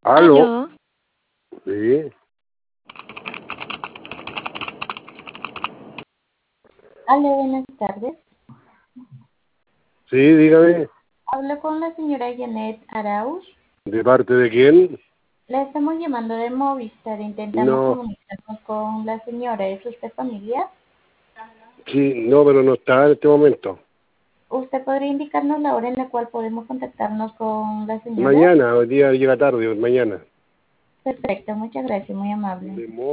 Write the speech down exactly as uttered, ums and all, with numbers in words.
¿Aló? Aló, Sí, Aló, buenas tardes. sí, dígame. Hablo con la señora Janet Arauz. ¿De parte de quién? La estamos llamando de Movistar. Intentamos No, comunicarnos con la señora. ¿Es usted familiar? sí, no, pero no está en este momento. ¿Usted podría indicarnos la hora en la cual podemos contactarnos con la señora? Mañana, hoy día llega tarde, mañana. Perfecto, muchas gracias, muy amable. De